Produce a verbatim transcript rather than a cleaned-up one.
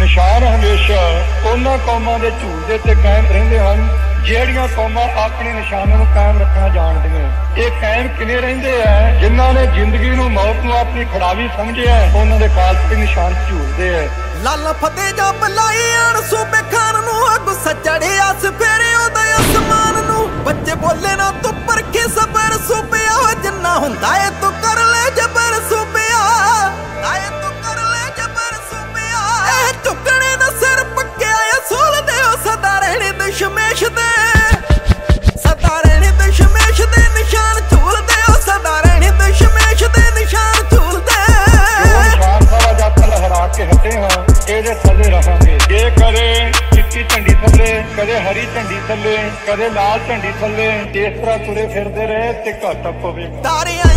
ਨਿਸ਼ਾਨ ਹਮੇਸ਼ਾ ਉਹਨਾਂ ਕੌਮਾਂ ਦੇ ਝੂਲਦੇ ਤੇ ਕਾਇਮ ਰਹਿੰਦੇ ਹਨ ਜਿਹੜੀਆਂ ਕੌਮਾਂ ਆਪਣੇ ਨਿਸ਼ਾਨਾਂ ਨੂੰ ਕਾਇਮ ਰੱਖਣਾ ਜਾਣਦੀਆਂ। ਇਹ ਕਾਇਮ ਕਿਵੇਂ ਰਹਿੰਦੇ ਆ? ਜਿਨ੍ਹਾਂ ਨੇ ਜ਼ਿੰਦਗੀ ਨੂੰ ਮੌਤ ਨੂੰ ਆਪਣੀ ਖੜਾਵੀ ਸਮਝਿਆ, ਉਹਨਾਂ ਦੇ ਕਾਲਪਨਿਕ ਨਿਸ਼ਾਨ ਝੂਲਦੇ ਆ। ਲਾਲਾ ਫਤਿਹ ਜਾਂ ਬੁਲਾਈ ਆਣ ਸੂਬੇ ਖਾਨ ਨੂੰ, ਗੁੱਸਾ ਚੜਿਆ ਸਫੇਰੇ ਉਹਦਾ ਅਸਮਾਨ ਨੂੰ। ਬੱਚੇ ਬੋਲੇ ਨਾ ਤੂੰ ਪਰਖੇ ਸਬਰ ਸੂਬਿਆ, ਜਿੰਨਾ ਹੁੰਦਾ ਏ ਤੂੰ ਕਰ ਲੈ ਜਬਰ ਸੂਬਿਆ, ਆਏ ਤੂੰ ਕਰ ਲੈ ਜਬਰ ਸੂਬਿਆ। ਇਹ ਝੁਕਣੇ ਦਾ ਸਿਰ ਪੱਕਿਆ ਅਸੂਲ ਦੇ ਉਹ ਸਦਾ ਰਹਿਣੇ ਦਸ਼ਮੇਸ਼ ਦੇ, ਸਦਾ ਰਹਿਣੇ ਦਸ਼ਮੇਸ਼ ਦੇ ਨਿਸ਼ਾਨ ਝੂਲਦੇ ਉਹ ਸਦਾ ਰਹਿਣੇ ਦਸ਼ਮੇਸ਼ ਦੇ ਨਿਸ਼ਾਨ ਝੂਲਦੇ। ਨਿਸ਼ਾਨ ਸਾਰਾ ਜਦ ਤੱਕ ਲਹਿਰਾ ਕੇ ਹਟੇ ਹਾਂ ਇਹਦੇ ਥੱਲੇ ਰਹਾਂਗੇ। ਜੇ ਕਦੇ ਚਿੱਟੀ ਝੰਡੀ ਥੱਲੇ, ਕਦੇ ਹਰੀ ਝੰਡੀ ਥੱਲੇ, ਕਦੇ ਲਾਲ ਝੰਡੀ ਥੱਲੇ, ਇਸ ਤਰ੍ਹਾਂ ਤੁਰੇ ਫਿਰਦੇ ਰਹੇ ਤੇ ਘਾਟਾ ਪਵੇਗਾ। ਤਾਰਿਆਂ